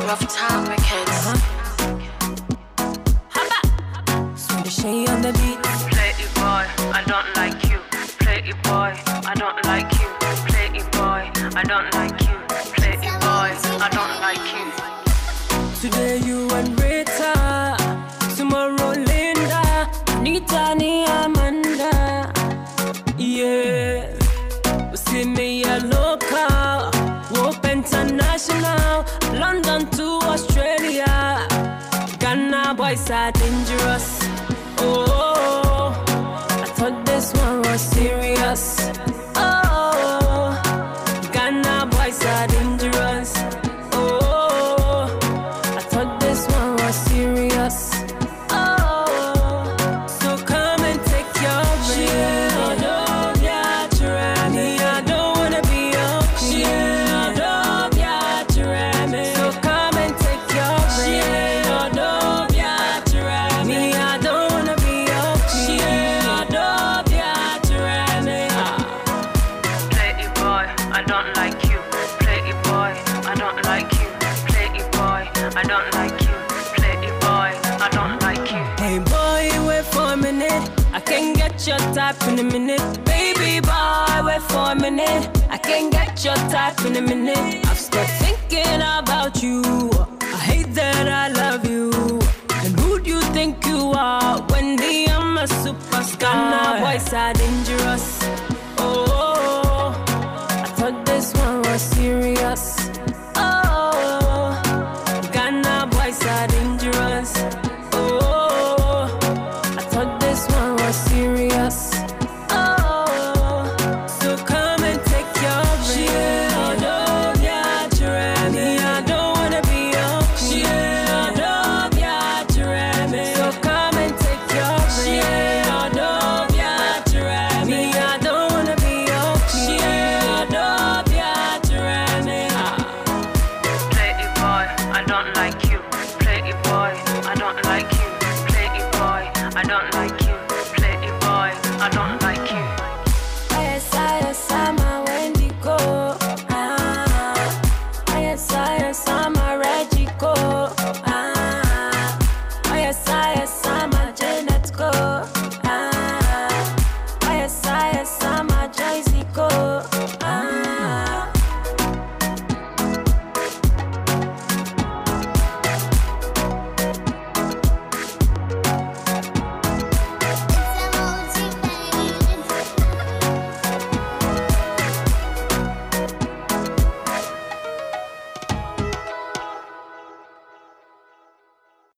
Rough time records. Swedish on the beat. Play it boy, I don't like you. Play it boy, I don't like you. Play it boy, I don't like you. Play it boy, I don't like you. Today you and Rita, tomorrow Linda, Nita ni Amanda. Yeah, we see me a local, Whoop International, London to Australia. Ghana boys are dangerous. Oh, I thought this one was serious. Oh, Ghana boys are dangerous. Oh, I thought this one was serious. Oh, so come and take your break. I don't wanna be your so come and take your break. Me, I don't wanna be your Play it boy, I don't like you. Play it boy, I don't like you. Play it boy, I don't like you. Play it boy, I don't like you. Hey boy, wait for a minute. I can get your type in a minute. Baby boy, wait for a minute. I can get your type in a minute. I've stopped thinking about you. I hate that I love you. And who do you think you are? Wendy, I'm a superstar. Now boys are dangerous. Oh,